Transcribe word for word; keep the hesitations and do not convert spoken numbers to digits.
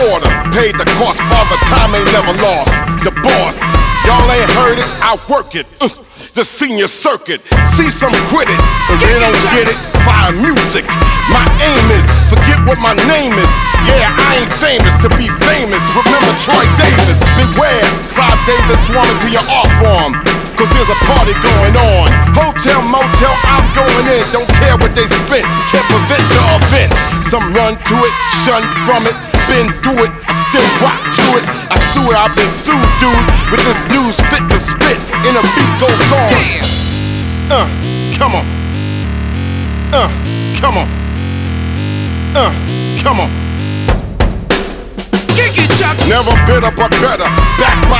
order. Paid the cost, father time ain't never lost. The boss, y'all ain't heard it, I work it. Uh, the senior circuit, see some quit it, cause they don't get it. Fire music, my aim is, forget what my name is. Yeah, I ain't famous to be famous. Remember Troy Davis, beware. Clive Davis wanted to your art form, cause there's a party going on. Hotel, motel, I'm going in. Don't care what they spent, can't prevent the event. Some run to it, shun from it. Been through it, I still rock to it. I sue it, I've been sued, dude. With this news fit to spit, in a beat goes on. Uh, come on. Uh, come on. Uh, come on. Kick it, Chuck. Never bitter but better. Backed by